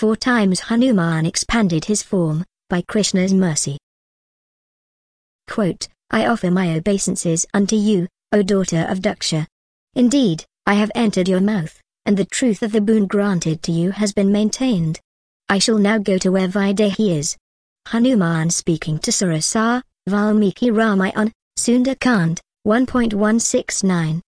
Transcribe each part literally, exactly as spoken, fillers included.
Four times Hanuman expanded his form, by Krishna's mercy. Quote, I offer my obeisances unto you, O daughter of Daksha. Indeed, I have entered your mouth, and the truth of the boon granted to you has been maintained. I shall now go to where Vaidehi is. Hanuman speaking to Surasa, Valmiki Ramayana, Sundar-Kand, one point one six nine.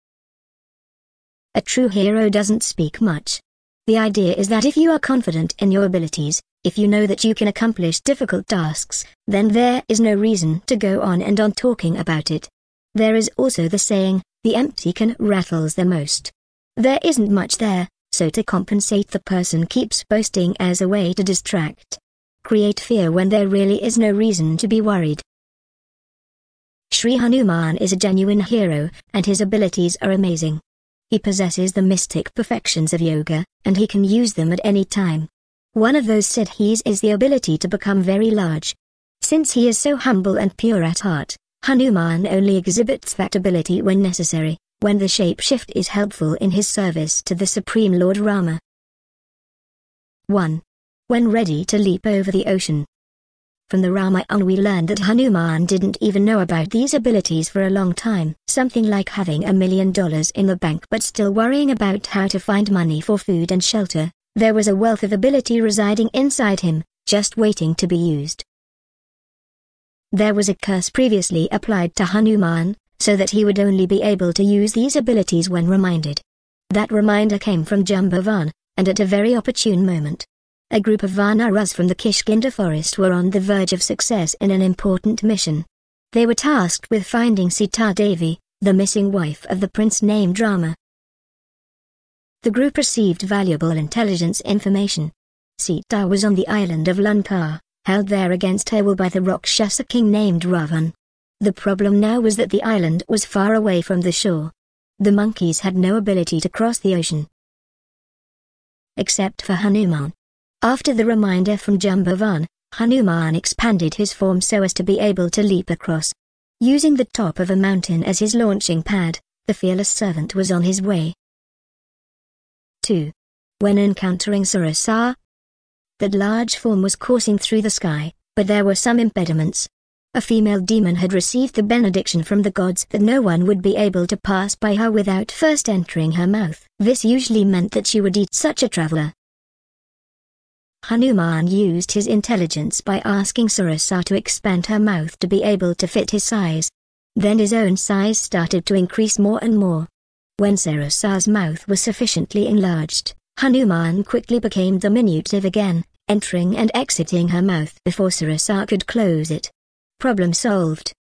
A true hero doesn't speak much. The idea is that if you are confident in your abilities, if you know that you can accomplish difficult tasks, then there is no reason to go on and on talking about it. There is also the saying, the empty can rattles the most. There isn't much there, so to compensate the person keeps boasting as a way to distract. Create fear when there really is no reason to be worried. Sri Hanuman is a genuine hero, and his abilities are amazing. He possesses the mystic perfections of yoga, and he can use them at any time. One of those siddhis is the ability to become very large. Since he is so humble and pure at heart, Hanuman only exhibits that ability when necessary, when the shapeshift is helpful in his service to the Supreme Lord Rama. one. When ready to leap over the ocean. From the Ramayana we learned that Hanuman didn't even know about these abilities for a long time, something like having a million dollars in the bank but still worrying about how to find money for food and shelter. There was a wealth of ability residing inside him, just waiting to be used. There was a curse previously applied to Hanuman, so that he would only be able to use these abilities when reminded. That reminder came from Jambavan, and at a very opportune moment. A group of Vanaras from the Kishkinda forest were on the verge of success in an important mission. They were tasked with finding Sita Devi, the missing wife of the prince named Rama. The group received valuable intelligence information. Sita was on the island of Lanka, held there against her will by the Rakshasa king named Ravan. The problem now was that the island was far away from the shore. The monkeys had no ability to cross the ocean. Except for Hanuman. After the reminder from Jambavan, Hanuman expanded his form so as to be able to leap across. Using the top of a mountain as his launching pad, the fearless servant was on his way. two. When encountering Surasa, that large form was coursing through the sky, but there were some impediments. A female demon had received the benediction from the gods that no one would be able to pass by her without first entering her mouth. This usually meant that she would eat such a traveler. Hanuman used his intelligence by asking Surasa to expand her mouth to be able to fit his size. Then his own size started to increase more and more. When Surasa's mouth was sufficiently enlarged, Hanuman quickly became diminutive again, entering and exiting her mouth before Surasa could close it. Problem solved.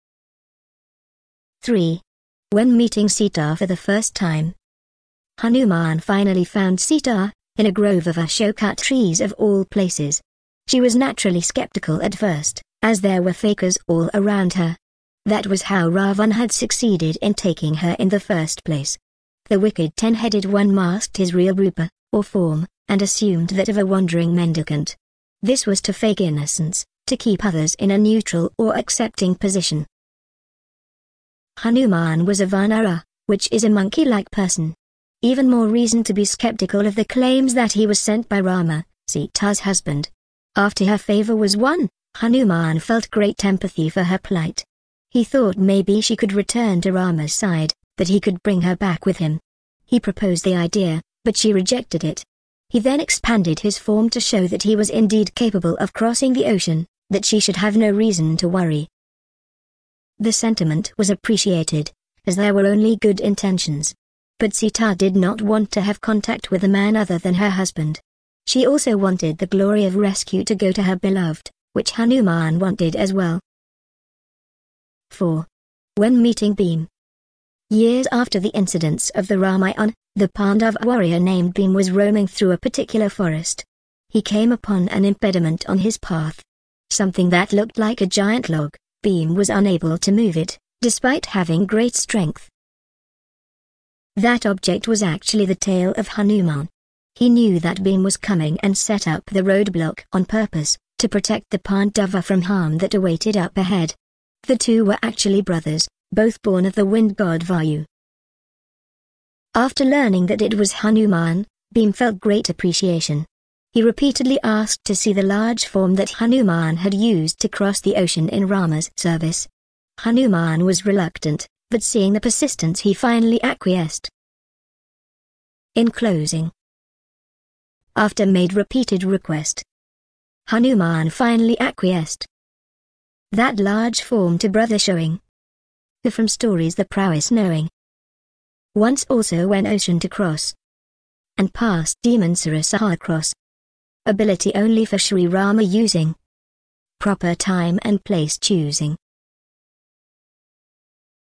three. When meeting Sita for the first time. Hanuman finally found Sita, in a grove of Ashoka trees of all places. She was naturally skeptical at first, as there were fakers all around her. That was how Ravan had succeeded in taking her in the first place. The wicked ten-headed one masked his real rupa, or form, and assumed that of a wandering mendicant. This was to fake innocence, to keep others in a neutral or accepting position. Hanuman was a Vanara, which is a monkey-like person. Even more reason to be skeptical of the claims that he was sent by Rama, Sita's husband. After her favor was won, Hanuman felt great empathy for her plight. He thought maybe she could return to Rama's side, that he could bring her back with him. He proposed the idea, but she rejected it. He then expanded his form to show that he was indeed capable of crossing the ocean, that she should have no reason to worry. The sentiment was appreciated, as there were only good intentions. But Sita did not want to have contact with a man other than her husband. She also wanted the glory of rescue to go to her beloved, which Hanuman wanted as well. four. When meeting Bhim. Years after the incidents of the Ramayana, the Pandava warrior named Bhim was roaming through a particular forest. He came upon an impediment on his path. Something that looked like a giant log. Bhim was unable to move it, despite having great strength. That object was actually the tail of Hanuman. He knew that Bhim was coming and set up the roadblock on purpose, to protect the Pandava from harm that awaited up ahead. The two were actually brothers, both born of the wind god Vayu. After learning that it was Hanuman, Bhim felt great appreciation. He repeatedly asked to see the large form that Hanuman had used to cross the ocean in Rama's service. Hanuman was reluctant, but seeing the persistence he finally acquiesced. In closing, after made repeated request, Hanuman finally acquiesced. That large form to brother showing, who from stories the prowess knowing, once also when ocean to cross, and past demon Sarasahar cross, ability only for Sri Rama using, proper time and place choosing.